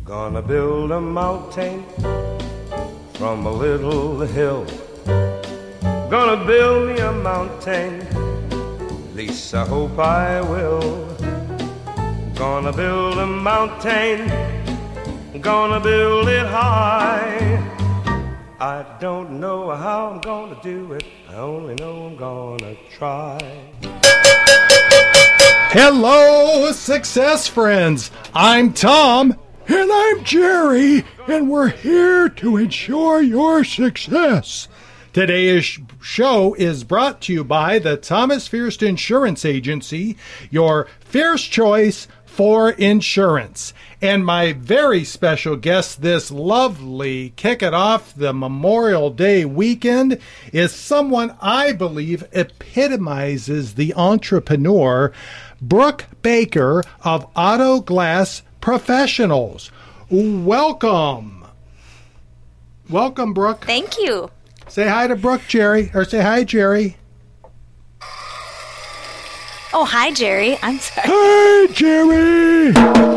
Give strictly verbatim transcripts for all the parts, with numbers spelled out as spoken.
Gonna build a mountain from a little hill. Gonna build me a mountain, at least I hope I will. Gonna build a mountain, gonna build it high. I don't know how I'm gonna do it, I only know I'm gonna try. Hello, success friends. I'm Tom. And I'm Jerry, and we're here to ensure your success. Today's show is brought to you by the Thomas Fierce Insurance Agency, your fierce choice for insurance. And my very special guest this lovely kick it off the Memorial Day weekend is someone I believe epitomizes the entrepreneur, Brooke Baker of Auto Glass Professionals. Welcome. Welcome, Brooke. Thank you. Say hi to Brooke, Jerry. Or say hi, Jerry. Oh, hi, Jerry. I'm sorry. Hi, Jerry.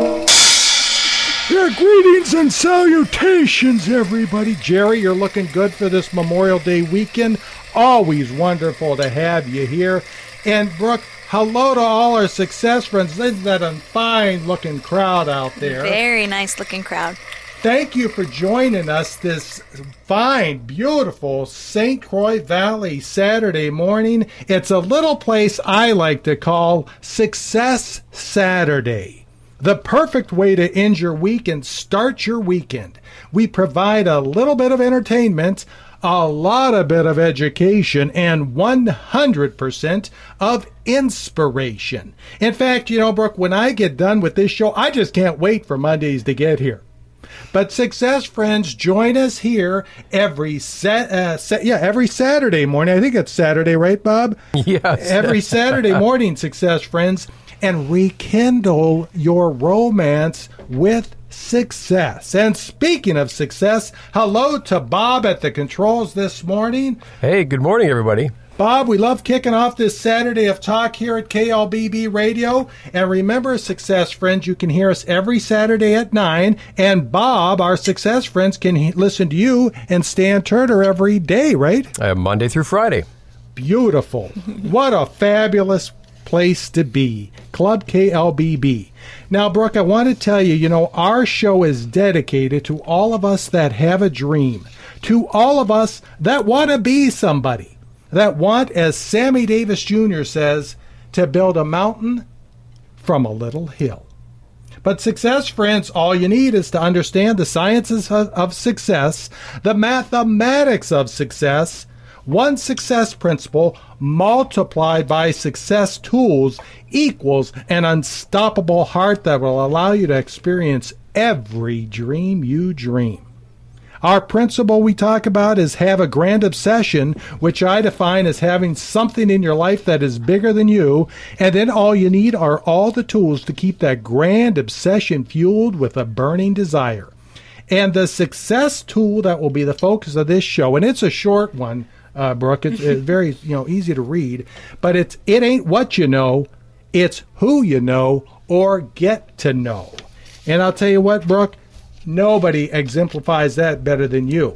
Yeah, greetings and salutations, everybody. Jerry, you're looking good for this Memorial Day weekend. Always wonderful to have you here. And, Brooke, hello to all our success friends. Isn't that a fine-looking crowd out there? Very nice-looking crowd. Thank you for joining us this fine, beautiful Saint Croix Valley Saturday morning. It's a little place I like to call Success Saturday. The perfect way to end your week and start your weekend. We provide a little bit of entertainment, a lot of bit of education, and one hundred percent of inspiration. In fact, you know, Brooke, when I get done with this show, I just can't wait for Mondays to get here. But success friends, join us here every set, uh, sa- yeah, every Saturday morning. I think it's Saturday, right, Bob? Yes. Every Saturday morning, success friends, and rekindle your romance with success. And speaking of success, hello to Bob at the controls this morning. Hey, good morning, everybody. Bob, we love kicking off this Saturday of talk here at K L B B Radio. And remember, success friends, you can hear us every Saturday at nine. And Bob, our success friends, can he- listen to you and Stan Turner every day, right? Uh, Monday through Friday. Beautiful. What a fabulous place to be. Club K L B B. Now, Brooke, I want to tell you, you know, our show is dedicated to all of us that have a dream, to all of us that want to be somebody, that want, as Sammy Davis Junior says, to build a mountain from a little hill. But success, friends, all you need is to understand the sciences of, of success, the mathematics of success. One success principle multiplied by success tools equals an unstoppable heart that will allow you to experience every dream you dream. Our principle we talk about is have a grand obsession, which I define as having something in your life that is bigger than you, and then all you need are all the tools to keep that grand obsession fueled with a burning desire. And the success tool that will be the focus of this show, and it's a short one, uh, Brooke, it's, it's very you know easy to read, but it's it ain't what you know, it's who you know or get to know. And I'll tell you what, Brooke, nobody exemplifies that better than you.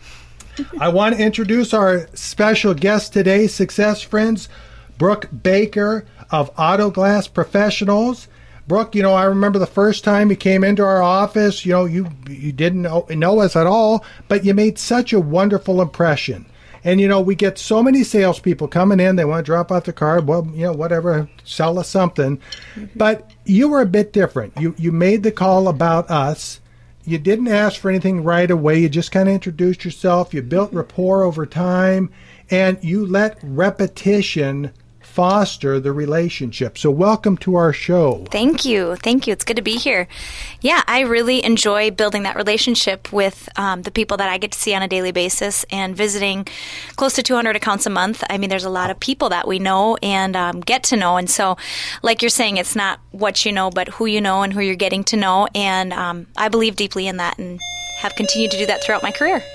I want to introduce our special guest today, success friends, Brooke Baker of Auto Glass Professionals. Brooke, you know, I remember the first time you came into our office, you know, you you didn't know, know us at all, but you made such a wonderful impression. And, you know, we get so many salespeople coming in, they want to drop off the car, well, you know, whatever, sell us something. Mm-hmm. But you were a bit different. You You made the call about us. You didn't ask for anything right away. You just kind of introduced yourself. You built rapport over time, and you let repetition foster the relationship. So welcome to our show. Thank you. Thank you. It's good to be here. Yeah, I really enjoy building that relationship with um, the people that I get to see on a daily basis and visiting close to two hundred accounts a month. I mean, there's a lot of people that we know and um, get to know. And so, like you're saying, it's not what you know, but who you know and who you're getting to know. And um, I believe deeply in that and have continued to do that throughout my career.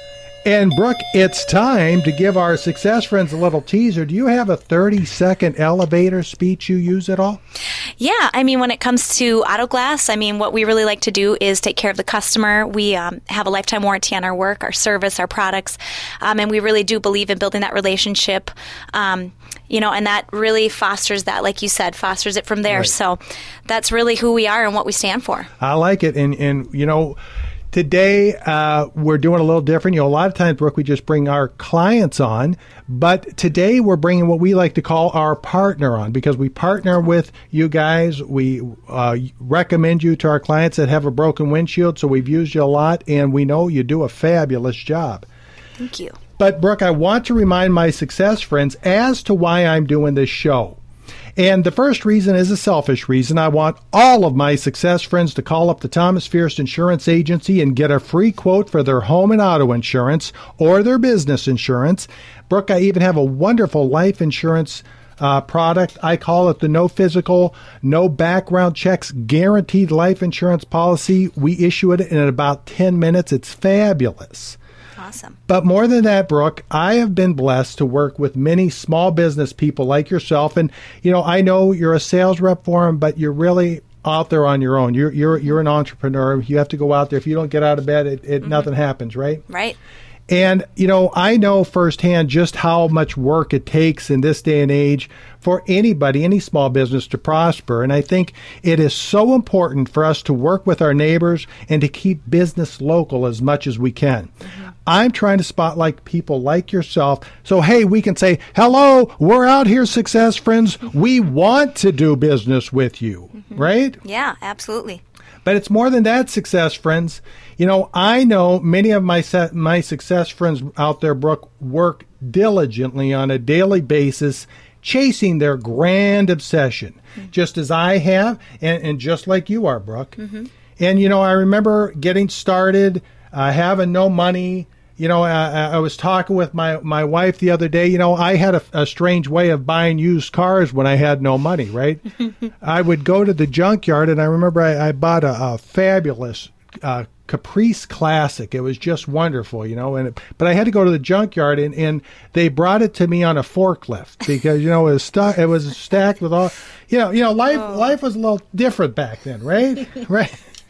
And Brooke, it's time to give our success friends a little teaser. Do you have a thirty-second elevator speech you use at all? Yeah, I mean, when it comes to Auto Glass, I mean, what we really like to do is take care of the customer. We um, have a lifetime warranty on our work, our service, our products, um, and we really do believe in building that relationship. Um, you know, and that really fosters that, like you said, fosters it from there. Right. So that's really who we are and what we stand for. I like it, and and you know. Today, uh, we're doing a little different. You know, a lot of times, Brooke, we just bring our clients on. But today, we're bringing what we like to call our partner on because we partner with you guys. We uh, recommend you to our clients that have a broken windshield. So we've used you a lot, and we know you do a fabulous job. Thank you. But, Brooke, I want to remind my success friends as to why I'm doing this show. And the first reason is a selfish reason. I want all of my success friends to call up the Thomas Fierce Insurance Agency and get a free quote for their home and auto insurance or their business insurance. Brooke, I even have a wonderful life insurance uh, product. I call it the no physical, no background checks, guaranteed life insurance policy. We issue it in about ten minutes. It's fabulous. Awesome. But more than that, Brooke, I have been blessed to work with many small business people like yourself. And, you know, I know you're a sales rep for them, but you're really out there on your own. You're you're you're an entrepreneur. You have to go out there. If you don't get out of bed, it, it mm-hmm. nothing happens, right? Right. And, you know, I know firsthand just how much work it takes in this day and age for anybody, any small business to prosper. And I think it is so important for us to work with our neighbors and to keep business local as much as we can. Mm-hmm. I'm trying to spotlight people like yourself. So, hey, we can say, hello, we're out here, success friends. We want to do business with you, mm-hmm. right? Yeah, absolutely. But it's more than that, success friends. You know, I know many of my se- my success friends out there, Brooke, work diligently on a daily basis, chasing their grand obsession, mm-hmm. just as I have, and, and just like you are, Brooke. Mm-hmm. And, you know, I remember getting started, uh, having no money. You know, I, I was talking with my, my wife the other day. You know, I had a, a strange way of buying used cars when I had no money, right? I would go to the junkyard, and I remember I, I bought a, a fabulous uh, Caprice Classic. It was just wonderful, you know. And it, but I had to go to the junkyard, and, and they brought it to me on a forklift because, you know, it was stuck. It was stacked with all, you know, you know, life oh. life was a little different back then, right? Right.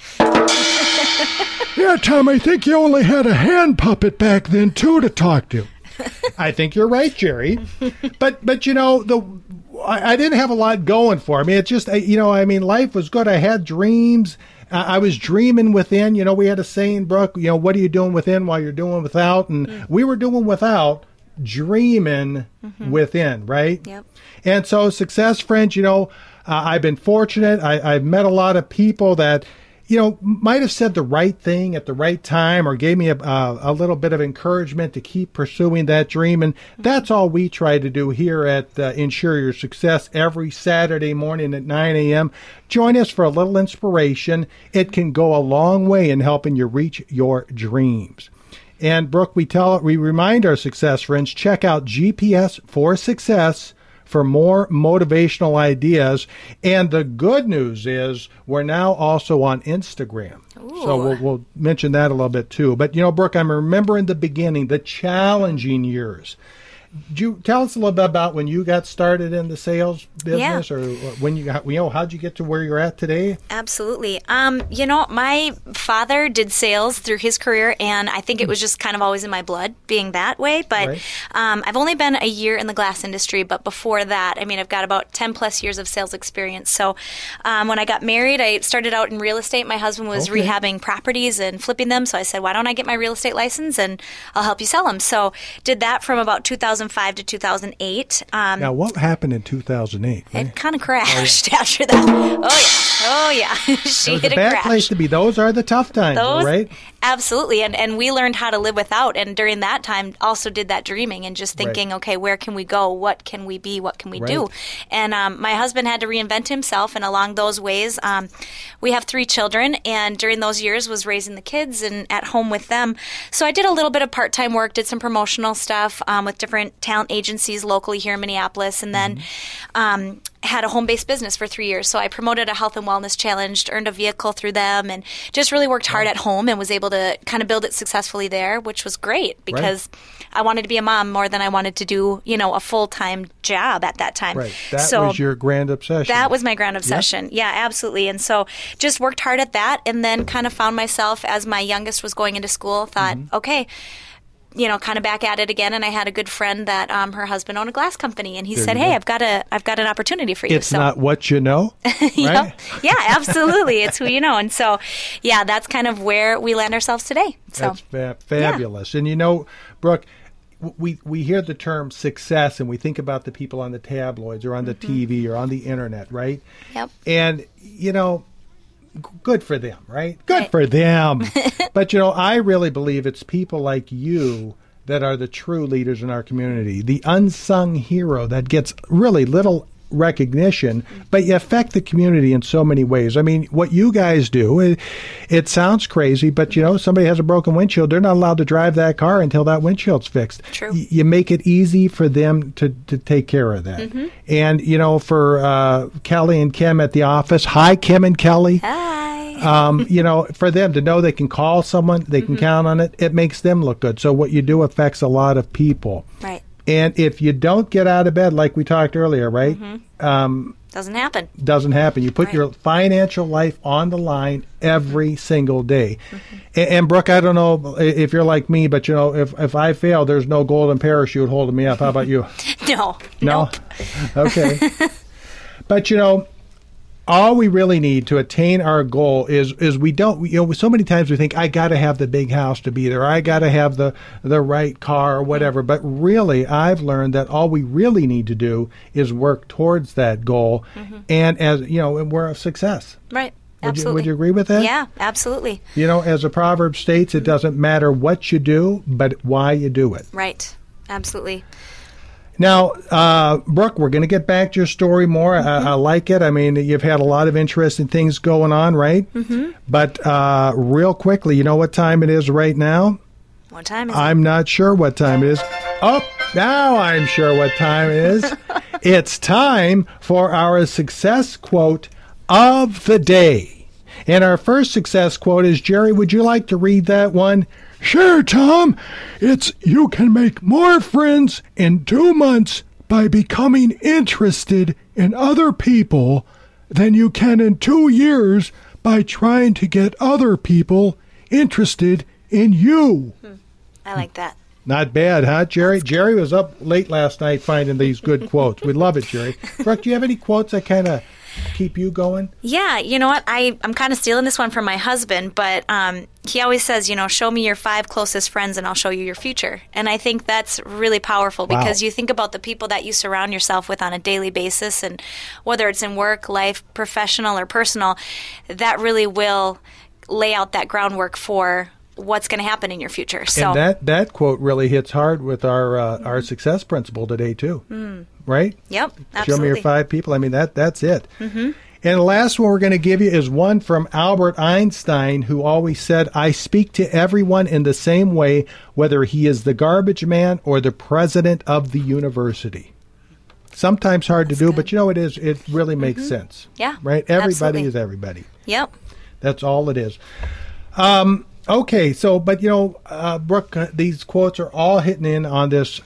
Yeah, Tom, I think you only had a hand puppet back then, too, to talk to. I think you're right, Jerry. But, but you know, the I, I didn't have a lot going for me. It just, you know, I mean, life was good. I had dreams. Uh, I was dreaming within. You know, we had a saying, Brooke, you know, what are you doing within while you're doing without? And mm. we were doing without, dreaming mm-hmm. within, right? Yep. And so, success friends, you know, uh, I've been fortunate. I, I've met a lot of people that, you know, might have said the right thing at the right time or gave me a, uh, a little bit of encouragement to keep pursuing that dream. And that's all we try to do here at uh, Insure Your Success every Saturday morning at nine a.m. Join us for a little inspiration. It can go a long way in helping you reach your dreams. And, Brooke, we tell we remind our success friends, check out G P S for Success for more motivational ideas. And the good news is we're now also on Instagram. Ooh. So we'll, we'll mention that a little bit too. But, you know, Brooke, I'm remembering the beginning, the challenging years. Could you tell us a little bit about when you got started in the sales business, yeah. or when you got, you know, how'd you get to where you're at today? Absolutely. Um, you know, my father did sales through his career, and I think it was just kind of always in my blood being that way. But right. um, I've only been a year in the glass industry, but before that, I mean, I've got about ten plus years of sales experience. So um, when I got married, I started out in real estate. My husband was okay. rehabbing properties and flipping them. So I said, why don't I get my real estate license and I'll help you sell them. So did that from about two thousand five to two thousand eight. Um, now, what happened in two thousand eight? Right? It kind of crashed oh, yeah. after that. Oh, yeah. Oh, yeah. she it hit a bad crash. place to be. Those are the tough times, Those, right? Absolutely. And and we learned how to live without. And during that time, also did that dreaming and just thinking, right. okay, where can we go? What can we be? What can we right. do? And um, my husband had to reinvent himself. And along those ways, um, we have three children. And during those years was raising the kids and at home with them. So I did a little bit of part-time work, did some promotional stuff um, with different talent agencies locally here in Minneapolis, and then um, had a home-based business for three years. So I promoted a health and wellness challenge, earned a vehicle through them, and just really worked hard at home and was able to kind of build it successfully there, which was great because I wanted to be a mom more than I wanted to do, you know, a full-time job at that time. Right. That so was your grand obsession. That was my grand obsession. Yeah. yeah, absolutely. And so just worked hard at that, and then kind of found myself as my youngest was going into school, thought, mm-hmm. okay, you know, kind of back at it again. And I had a good friend that um, her husband owned a glass company, and he there said, "Hey, go. I've got a, I've got an opportunity for you." It's so, not what you know, right? yep. Yeah, absolutely. It's who you know, and so, yeah, that's kind of where we land ourselves today. So that's fa- fabulous. Yeah. And you know, Brooke, we we hear the term success, and we think about the people on the tabloids or on the mm-hmm. T V or on the internet, right? Yep. And you know, good for them, right? Good right. for them. But, you know, I really believe it's people like you that are the true leaders in our community, the unsung hero that gets really little recognition, but you affect the community in so many ways. I mean, what you guys do, it, it sounds crazy, but, you know, somebody has a broken windshield, they're not allowed to drive that car until that windshield's fixed. True. Y- you make it easy for them to, to take care of that. Mm-hmm. And, you know, for uh, Kelly and Kim at the office, hi, Kim and Kelly. Hi. um, you know, for them to know they can call someone, they can mm-hmm. count on it, it makes them look good. So what you do affects a lot of people. Right. And if you don't get out of bed, like we talked earlier, right? Mm-hmm. Um, doesn't happen. Doesn't happen. You put right. your financial life on the line every mm-hmm. single day. Mm-hmm. And, and Brooke, I don't know if you're like me, but, you know, if, if I fail, there's no golden parachute holding me up. How about you? no. No? Nope. Okay. But, you know, all we really need to attain our goal is is we don't, you know, so many times we think, I got to have the big house to be there. I got to have the, the right car or whatever. But really, I've learned that all we really need to do is work towards that goal. Mm-hmm. And as, you know, we're a success. Right. Would Absolutely. you, would you agree with that? Yeah, absolutely. You know, as the proverb states, it doesn't matter what you do, but why you do it. Right. Absolutely. Now, uh, Brooke, we're going to get back to your story more. Mm-hmm. I, I like it. I mean, you've had a lot of interesting things going on, right? Mm-hmm. But uh, real quickly, you know what time it is right now? What time is I'm it? not sure what time it is. Oh, now I'm sure what time it is. It's time for our success quote of the day. And our first success quote is, Jerry, would you like to read that one? Sure, Tom. It's, you can make more friends in two months by becoming interested in other people than you can in two years by trying to get other people interested in you. Hmm. I like that. Not bad, huh, Jerry? Jerry was up late last night finding these good quotes. We love it, Jerry. Brooke, do you have any quotes that kind of keep you going? Yeah, you know what? I, I'm kind of stealing this one from my husband, but um, he always says, you know, show me your five closest friends and I'll show you your future. And I think that's really powerful because wow. you think about the people that you surround yourself with on a daily basis, and whether it's in work, life, professional, or personal, that really will lay out that groundwork for what's going to happen in your future. So and that, that quote really hits hard with our uh, our success principle today, too. Mm. Right? Yep, absolutely. Show me your five people. I mean, that that's it. Mm-hmm. And the last one we're going to give you is one from Albert Einstein, who always said, I speak to everyone in the same way, whether he is the garbage man or the president of the university. Sometimes hard that's to do, good. But you know, it is. It really makes mm-hmm. sense. Yeah. Right? Everybody absolutely. is everybody. Yep. That's all it is. Um, okay, so, but you know, uh, Brooke, uh, these quotes are all hitting in on this,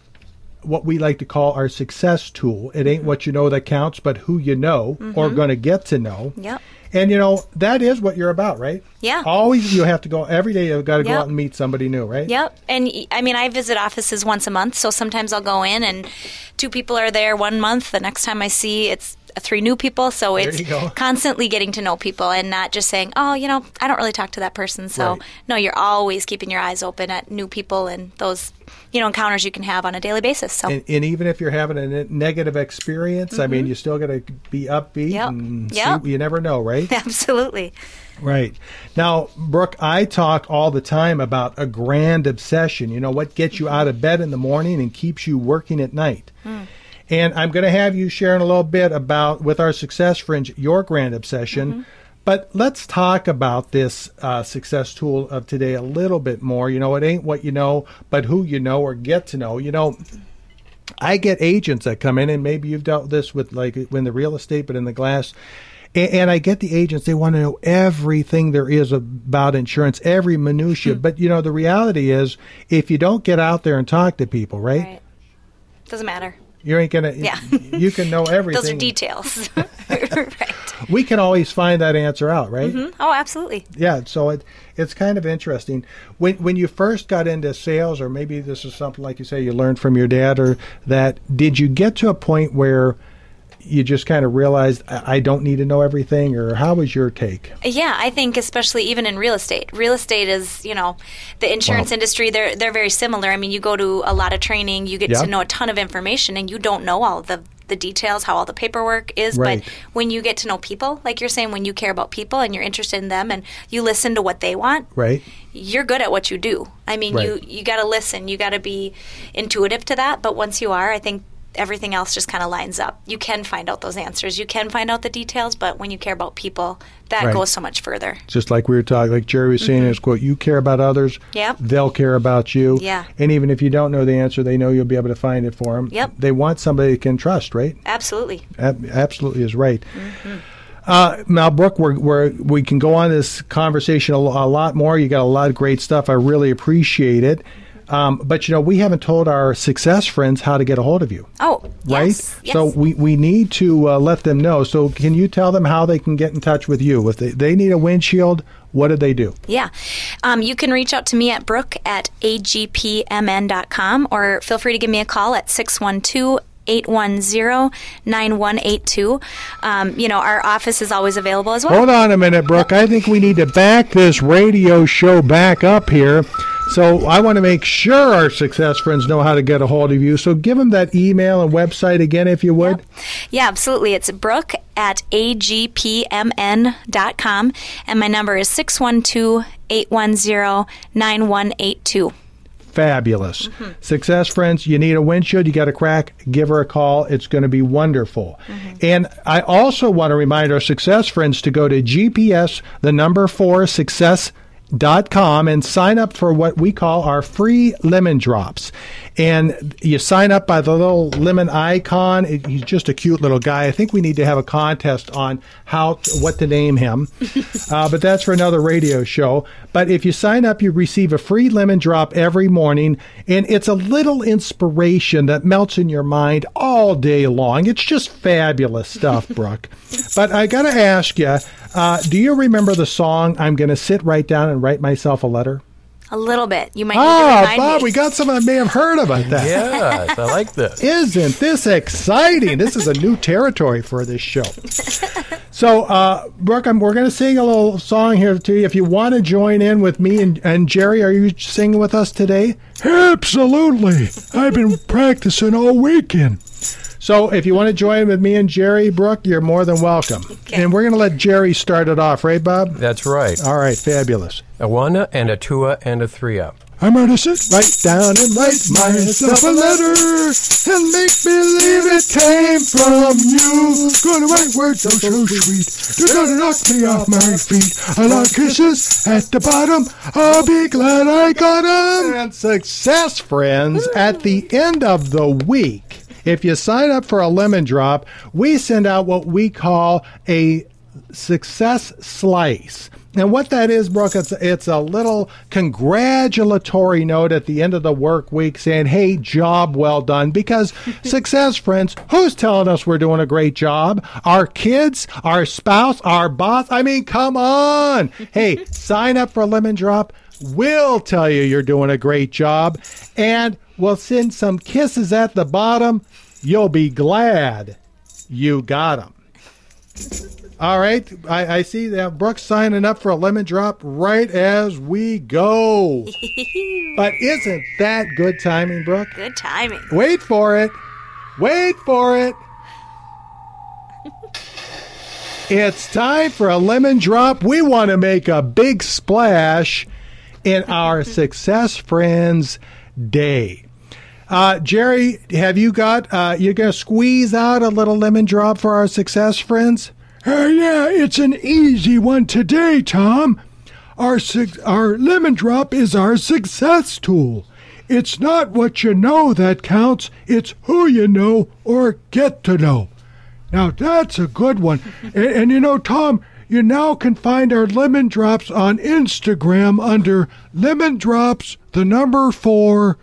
what we like to call our success tool. It ain't what you know that counts, but who you know mm-hmm. or going to get to know. Yep. And, you know, that is what you're about, right? Yeah. Always you have to go, every day you've got to yep. go out and meet somebody new, right? Yep. And, I mean, I visit offices once a month, so sometimes I'll go in and two people are there one month. The next time I see, it's three new people. So there it's constantly getting to know people and not just saying, oh, you know, I don't really talk to that person. So, right. no, you're always keeping your eyes open at new people and those, you know, encounters you can have on a daily basis. So, And, and even if you're having a ne- negative experience, mm-hmm. I mean, you still got to be upbeat yep. and yep. see, you never know, right? Absolutely. Right. Now, Brooke, I talk all the time about a grand obsession. You know, what gets you out of bed in the morning and keeps you working at night. Mm. And I'm going to have you sharing a little bit about, with our Success Fringe, your grand obsession. Mm-hmm. But let's talk about this uh, success tool of today a little bit more. You know, it ain't what you know, but who you know or get to know. You know, I get agents that come in, and maybe you've dealt with this with like in the real estate, but in the glass. And, and I get the agents, they want to know everything there is about insurance, every minutia. Hmm. But, you know, the reality is if you don't get out there and talk to people, right? Right. Doesn't matter. You ain't going to, yeah. you can know everything. Those are details. Right. We can always find that answer out, right? Mm-hmm. Oh, absolutely. Yeah, so it it's kind of interesting. When when you first got into sales, or maybe this is something like you say you learned from your dad, or that, did you get to a point where you just kind of realized, I don't need to know everything, or how was your take? Yeah, I think especially even in real estate. Real estate is, you know, the insurance wow. industry, they're they're very similar. I mean, you go to a lot of training, you get yeah. to know a ton of information, and you don't know all the the details, how all the paperwork is. Right. But when you get to know people, like you're saying, when you care about people and you're interested in them and you listen to what they want, right, you're good at what you do. I mean, right. you, you got to listen. You got to be intuitive to that. But once you are, I think everything else just kind of lines up. You can find out those answers. You can find out the details, but when you care about people, that right. goes so much further. Just like we were talking, like Jerry was saying mm-hmm. in his quote, you care about others, yep. they'll care about you. Yeah. And even if you don't know the answer, they know you'll be able to find it for them. Yep. They want somebody they can trust, right? Absolutely. Ab- absolutely is right. Mm-hmm. Uh, now, Brooke, we're, we're, we can go on this conversation a, a lot more. You got a lot of great stuff. I really appreciate it. Um, but, you know, we haven't told our success friends how to get a hold of you. Oh, right? Yes, yes. So we, we need to uh, let them know. So can you tell them how they can get in touch with you? If they, they need a windshield, what do they do? Yeah. Um, you can reach out to me at Brooke at A G P M N dot com, or feel free to give me a call at six one two, eight one zero, nine one eight two. Um, you know, our office is always available as well. Hold on a minute, Brooke. I think we need to back this radio show back up here. So I want to make sure our success friends know how to get a hold of you. So give them that email and website again, if you would. Yep. Yeah, absolutely. It's Brooke at A G P M N dot com, and my number is six one two, eight one zero, nine one eight two. Fabulous. Mm-hmm. Success friends, you need a windshield, you got a crack, give her a call. It's going to be wonderful. Mm-hmm. And I also want to remind our success friends to go to G P S, the number four, success dot com, and sign up for what we call our free lemon drops. And you sign up by the little lemon icon. It, he's just a cute little guy. I think we need to have a contest on how what to name him. uh, but that's for another radio show. But if you sign up, you receive a free lemon drop every morning. And it's a little inspiration that melts in your mind all day long. It's just fabulous stuff, Brooke. But I got to ask you, uh, do you remember the song, I'm going to sit right down and write myself a letter? A little bit. You might need oh, to remind Bob, me. we got someone that may have heard about that. Yes, I like this. Isn't this exciting? This is a new territory for this show. So, uh, Brooke, I'm, we're going to sing a little song here to you. If you want to join in with me and, and Jerry, are you singing with us today? Absolutely. I've been practicing all weekend. So if you want to join with me and Jerry, Brooke, you're more than welcome. Okay. And we're going to let Jerry start it off, right, Bob? That's right. All right, fabulous. A one and a two and a three up. I'm going to sit right down and write myself a letter and make believe it came from you. Gonna write words so, so sweet. You're gonna knock me off my feet. A lot of kisses at the bottom. I'll be glad I got them. And success, friends, at the end of the week, if you sign up for a lemon drop, we send out what we call a success slice. And what that is, Brooke, it's, it's a little congratulatory note at the end of the work week saying, hey, job well done. Because success, friends, who's telling us we're doing a great job? Our kids, our spouse, our boss? I mean, come on. Hey, sign up for a lemon drop. We'll tell you you're doing a great job. And we'll send some kisses at the bottom. You'll be glad you got them. All right. I, I see that Brooke's signing up for a lemon drop right as we go. But isn't that good timing, Brooke? Good timing. Wait for it. Wait for it. It's time for a lemon drop. We want to make a big splash in our Success Friends Day. Uh, Jerry, have you got, uh, you're going to squeeze out a little lemon drop for our Success Friends? Uh, yeah, it's an easy one today, Tom. Our, su- our lemon drop is our success tool. it's not what you know that counts, it's who you know or get to know. Now, that's a good one. and, and you know, Tom, you now can find our Lemon Drops on Instagram under Lemon Drops, the number four,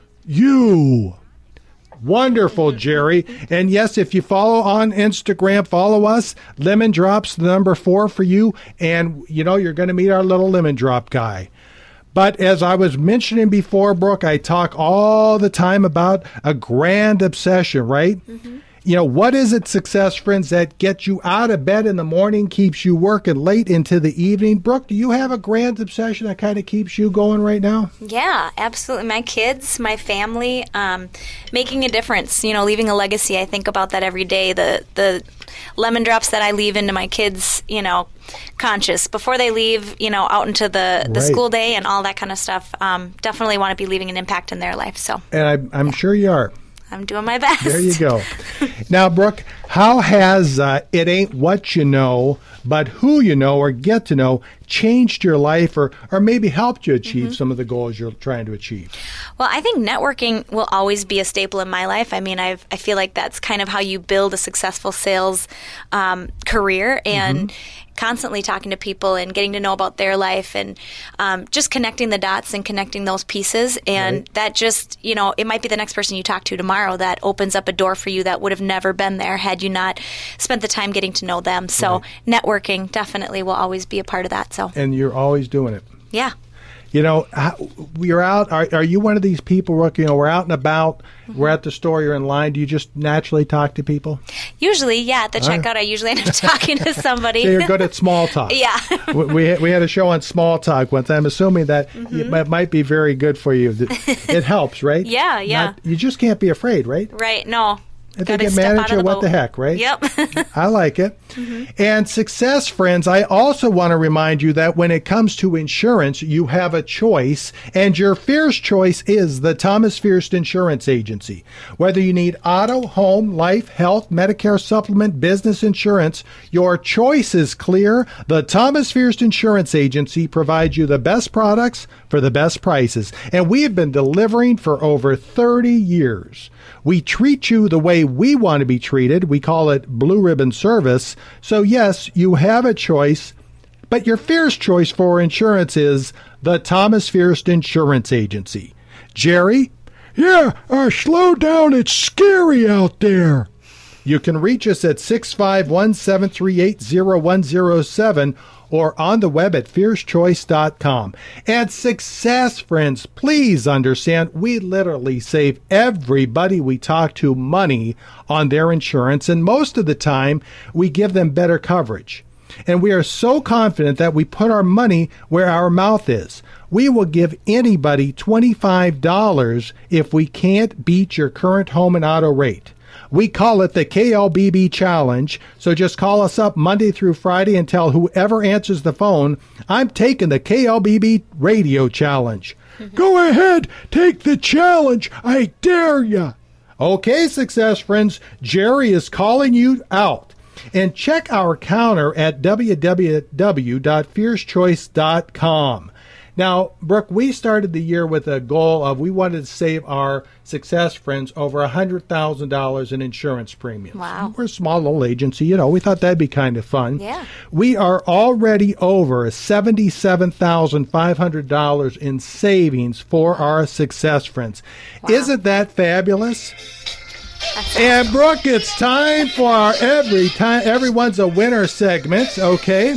you. Wonderful, Jerry. And yes, if you follow on Instagram, follow us. Lemon Drops, the number four for you. And, you know, you're going to meet our little lemon drop guy. But as I was mentioning before, Brooke, I talk all the time about a grand obsession, right? Mm-hmm. You know, what is it, Success Friends, that gets you out of bed in the morning, keeps you working late into the evening? Brooke, do you have a grand obsession that kind of keeps you going right now? Yeah, absolutely. My kids, my family, um, making a difference, you know, leaving a legacy. I think about that every day. The, the lemon drops that I leave into my kids, you know, conscious before they leave, you know, out into the, the Right. school day and all that kind of stuff. Um, definitely want to be leaving an impact in their life. So And I, I'm sure you are. I'm doing my best. There you go. Now, Brooke, how has uh, It Ain't What You Know, But Who You Know or Get to Know changed your life or, or maybe helped you achieve mm-hmm. some of the goals you're trying to achieve? Well, I think networking will always be a staple in my life. I mean, I've, I feel like that's kind of how you build a successful sales um, career, and mm-hmm. constantly talking to people and getting to know about their life and um, just connecting the dots and connecting those pieces. And right. that just, you know, it might be the next person you talk to tomorrow that opens up a door for you that would have never been there had you not spent the time getting to know them. So right. networking definitely will always be a part of that. So And you're always doing it. Yeah. You know, we're out. Are, are you one of these people where, you know, we're out and about, mm-hmm. we're at the store, you're in line. Do you just naturally talk to people? Usually, yeah. At the checkout, I usually end up talking to somebody. So you're good at small talk. Yeah. we, we we had a show on small talk once. I'm assuming that mm-hmm. it might, might be very good for you. It helps, right? Yeah, yeah. Not, you just can't be afraid, right? Right, no. If they get mad at you, what the heck, right? Yep. I like it. Mm-hmm. And Success Friends, I also want to remind you that when it comes to insurance, you have a choice, and your first choice is the Thomas Fierst Insurance Agency. Whether you need auto, home, life, health, Medicare supplement, business insurance, your choice is clear. The Thomas Fierst Insurance Agency provides you the best products for the best prices, and we have been delivering for over thirty years. We treat you the way we want to be treated. We call it Blue Ribbon Service. So yes, you have a choice, but your first choice for insurance is the Thomas Fierst Insurance Agency. Jerry? Yeah, uh, slow down. It's scary out there. You can reach us at six five one, seven three eight, zero one zero seven or on the web at fierce choice dot com. And Success Friends, please understand, we literally save everybody we talk to money on their insurance, and most of the time we give them better coverage. And we are so confident that we put our money where our mouth is. We will give anybody twenty-five dollars if we can't beat your current home and auto rate. We call it the K L B B Challenge, so just call us up Monday through Friday and tell whoever answers the phone, I'm taking the K L B B Radio Challenge. Go ahead, take the challenge, I dare ya. Okay, Success Friends, Jerry is calling you out. And check our counter at w w w dot fierce choice dot com. Now, Brooke, we started the year with a goal of we wanted to save our Success Friends over one hundred thousand dollars in insurance premiums. Wow. We're a small little agency, you know, we thought that'd be kind of fun. Yeah. We are already over seventy-seven thousand five hundred dollars in savings for our Success Friends. Wow. Isn't that fabulous? That's And Brooke, it's time for our every time everyone's a winner segment, okay?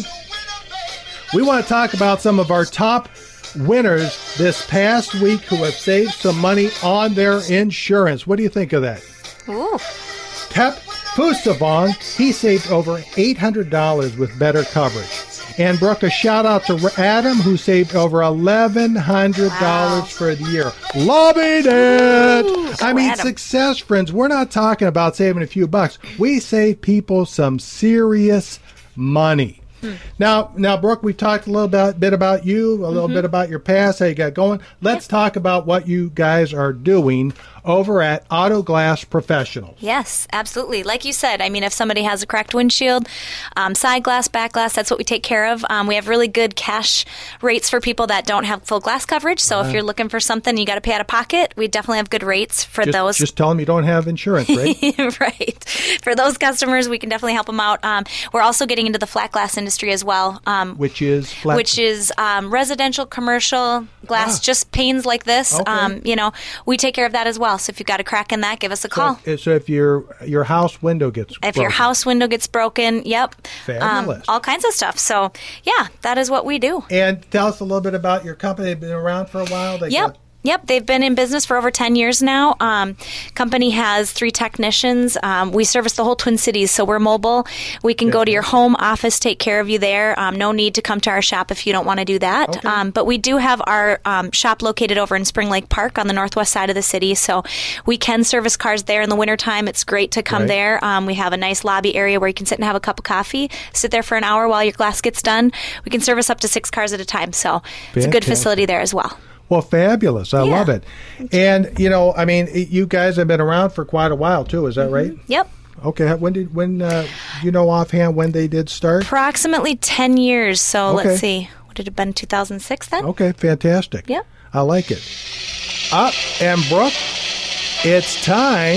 We want to talk about some of our top winners this past week who have saved some money on their insurance. What do you think of that? Ooh. Tep Pusavong, he saved over eight hundred dollars with better coverage. And Brooke, a shout out to Adam, who saved over eleven hundred dollars Wow. for the year. Loving it! Ooh, I go mean, Adam. Success Friends, we're not talking about saving a few bucks. We save people some serious money. Hmm. Now, now, Brooke, we've talked a little bit, bit about you, a little mm-hmm. bit about your past, how you got going. Let's yep. talk about what you guys are doing over at Auto Glass Professionals. Yes, absolutely. Like you said, I mean, if somebody has a cracked windshield, um, side glass, back glass, that's what we take care of. Um, we have really good cash rates for people that don't have full glass coverage. So uh, if you're looking for something you got to pay out of pocket, we definitely have good rates for just, those. Just tell them you don't have insurance, right? Right. For those customers, we can definitely help them out. Um, we're also getting into the flat glass industry as well. Um, which is flat? Which is um, residential, commercial glass, Ah. just panes like this. Okay. Um, you know, we take care of that as well. So if you've got a crack in that, give us a call. So, so if your your house window gets If broken. your house window gets broken, yep. Fabulous. Um, all kinds of stuff. So, yeah, that is what we do. And tell us a little bit about your company. They've been around for a while. They Yep. got- Yep, they've been in business for over ten years now. Um, company has three technicians. Um, we service the whole Twin Cities, so we're mobile. We can go to your home office, take care of you there. Um, no need to come to our shop if you don't want to do that. Okay. Um, but we do have our um, shop located over in Spring Lake Park on the northwest side of the city, so we can service cars there in the wintertime. It's great to come Right. there. Um, we have a nice lobby area where you can sit and have a cup of coffee, sit there for an hour while your glass gets done. We can service up to six cars at a time, so it's a good Fantastic. facility there as well. Well, fabulous. I Yeah. love it. And, you know, I mean, you guys have been around for quite a while, too. Is that right? Yep. Okay. When did, when, uh, you know offhand when they did start? Approximately ten years. So Okay. let's see. Would it have been two thousand six then? Okay, fantastic. Yep. I like it. Up and Brooke, it's time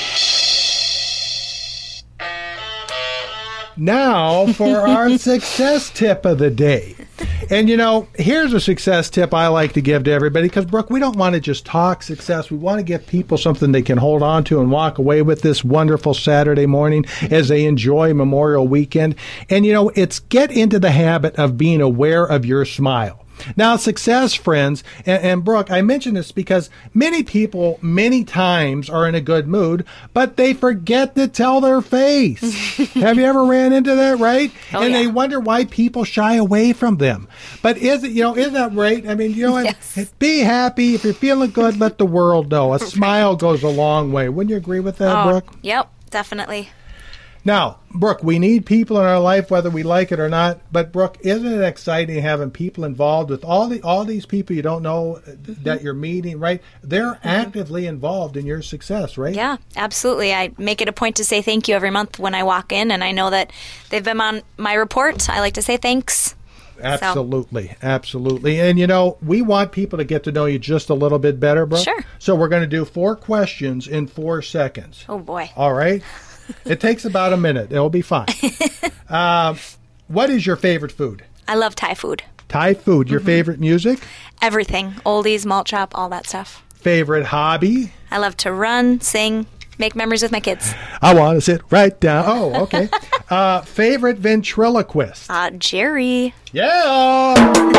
now for our success tip of the day. And, you know, here's a success tip I like to give to everybody because, Brooke, we don't want to just talk success. We want to give people something they can hold on to and walk away with this wonderful Saturday morning as they enjoy Memorial Weekend. And, you know, it's get into the habit of being aware of your smile. Now, success, friends, and, and Brooke, I mention this because many people many times are in a good mood, but they forget to tell their face. Have you ever ran into that, right? Oh, and yeah. they wonder why people shy away from them. But is it, you know, isn't that right? I mean, you know, Yes. be happy. If you're feeling good, let the world know. A smile goes a long way. Wouldn't you agree with that, Oh, Brooke? yep, definitely. Now, Brooke, we need people in our life whether we like it or not. But Brooke, isn't it exciting having people involved with all the all these people you don't know that you're meeting, right? They're actively involved in your success, right? Yeah, absolutely. I make it a point to say thank you every month when I walk in, and I know that they've been on my report. I like to say thanks. Absolutely, absolutely. And you know, we want people to get to know you just a little bit better, Brooke. Sure. So we're going to do four questions in four seconds. Oh, boy. All right. It takes about a minute. It'll be fine. uh, what is your favorite food? I love Thai food. Thai food. Your favorite music? Everything. Oldies, malt chop, all that stuff. Favorite hobby? I love to run, sing, make memories with my kids. I want to sit right down. Oh, okay. uh, favorite ventriloquist? Uh, Jerry. Yeah!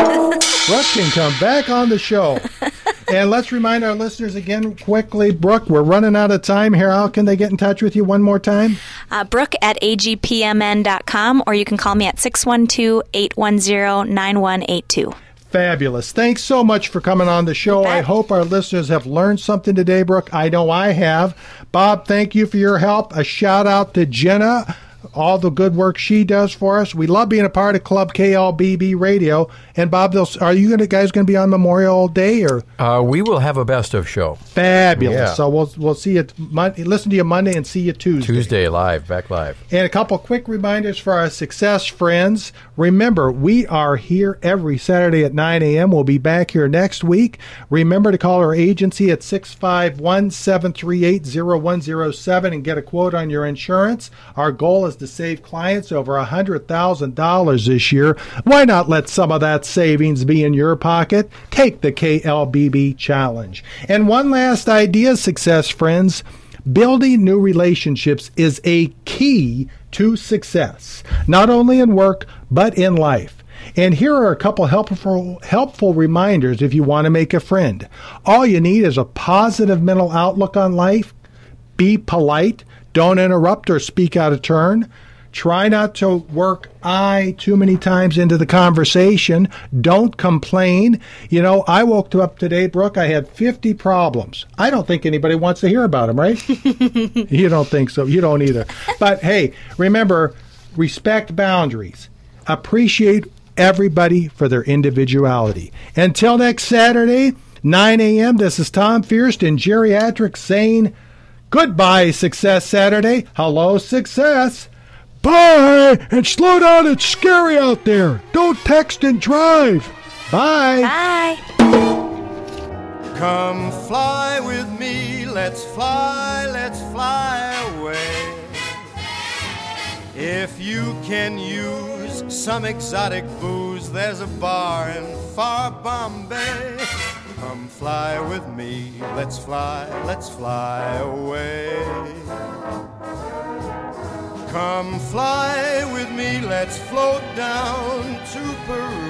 Brooke can come back on the show. And let's remind our listeners again quickly, Brooke, we're running out of time here. How can they get in touch with you one more time? Uh, Brooke at A G P M N dot com, or you can call me at six one two, eight one zero, nine one eight two. Fabulous. Thanks so much for coming on the show. bet. I hope our listeners have learned something today, Brooke. I know I have. Bob, thank you for your help. A shout out to Jenna, all the good work she does for us. We love being a part of Club K L B B Radio. And Bob, they'll- are you gonna, guys going to be on Memorial Day or? Uh, we will have a best of show Fabulous. Yeah. So we'll we'll see you Monday. Listen to you Monday and see you Tuesday. Tuesday live, back live. And a couple quick reminders for our success friends. Remember, we are here every Saturday at nine a.m. We'll be back here next week. Remember to call our agency at six five one, seven three eight, zero one zero seven and get a quote on your insurance. Our goal is to save clients over one hundred thousand dollars this year. Why not let some of that savings be in your pocket? Take the K L B B challenge. And one last idea, success friends. Building new relationships is a key to success, not only in work, but in life. And here are a couple helpful helpful reminders if you want to make a friend. All you need is a positive mental outlook on life. Be polite. Don't interrupt or speak out of turn. Try not to work I too many times into the conversation. Don't complain. You know, I woke up today, Brooke, I had fifty problems. I don't think anybody wants to hear about them, right? You don't think so. You don't either. But hey, remember, respect boundaries. Appreciate everybody for their individuality. Until next Saturday, nine a.m., this is Tom Fierst in Geriatrics saying goodbye, Success Saturday. Hello, Success. Bye, and slow down, it's scary out there. Don't text and drive. Bye. Bye. Come fly with me, let's fly, let's fly away. If you can use some exotic booze, there's a bar in far Bombay. Come fly with me, let's fly, let's fly away. Come fly with me, let's float down to Peru.